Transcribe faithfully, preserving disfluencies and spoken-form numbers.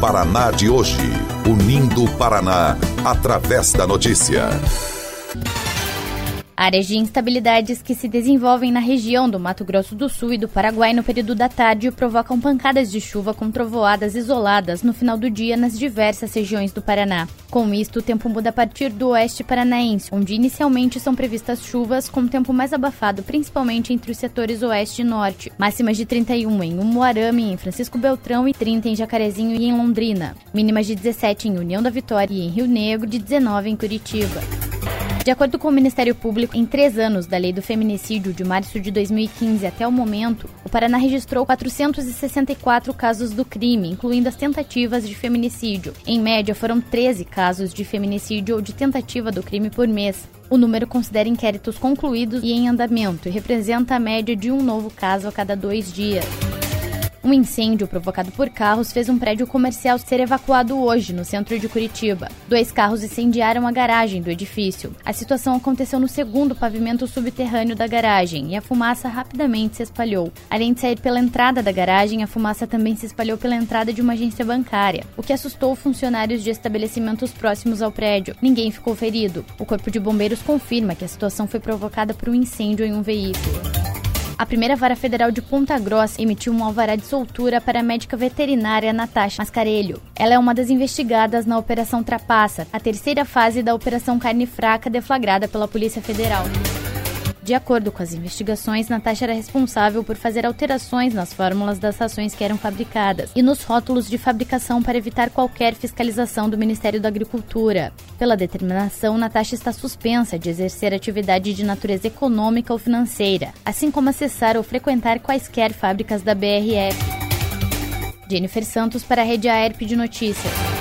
Paraná de hoje. Unindo o Paraná através da notícia. Áreas de instabilidades que se desenvolvem na região do Mato Grosso do Sul e do Paraguai no período da tarde provocam pancadas de chuva com trovoadas isoladas no final do dia nas diversas regiões do Paraná. Com isto, o tempo muda a partir do oeste paranaense, onde inicialmente são previstas chuvas com tempo mais abafado, principalmente entre os setores oeste e norte. Máximas de trinta e um em Umuarama e em Francisco Beltrão e trinta em Jacarezinho e em Londrina. Mínimas de dezessete em União da Vitória e em Rio Negro, de dezenove em Curitiba. De acordo com o Ministério Público, em três anos da Lei do Feminicídio, de março de dois mil e quinze até o momento, o Paraná registrou quatrocentos e sessenta e quatro casos do crime, incluindo as tentativas de feminicídio. Em média, foram treze casos de feminicídio ou de tentativa do crime por mês. O número considera inquéritos concluídos e em andamento e representa a média de um novo caso a cada dois dias. Um incêndio provocado por carros fez um prédio comercial ser evacuado hoje, no centro de Curitiba. Dois carros incendiaram a garagem do edifício. A situação aconteceu no segundo pavimento subterrâneo da garagem e a fumaça rapidamente se espalhou. Além de sair pela entrada da garagem, a fumaça também se espalhou pela entrada de uma agência bancária, o que assustou funcionários de estabelecimentos próximos ao prédio. Ninguém ficou ferido. O Corpo de Bombeiros confirma que a situação foi provocada por um incêndio em um veículo. A primeira vara federal de Ponta Grossa emitiu um alvará de soltura para a médica veterinária Natasha Mascarelho. Ela é uma das investigadas na Operação Trapaça, a terceira fase da Operação Carne Fraca deflagrada pela Polícia Federal. De acordo com as investigações, Natasha era responsável por fazer alterações nas fórmulas das rações que eram fabricadas e nos rótulos de fabricação para evitar qualquer fiscalização do Ministério da Agricultura. Pela determinação, Natasha está suspensa de exercer atividade de natureza econômica ou financeira, assim como acessar ou frequentar quaisquer fábricas da B R F. Jennifer Santos para a Rede A E R P de Notícias.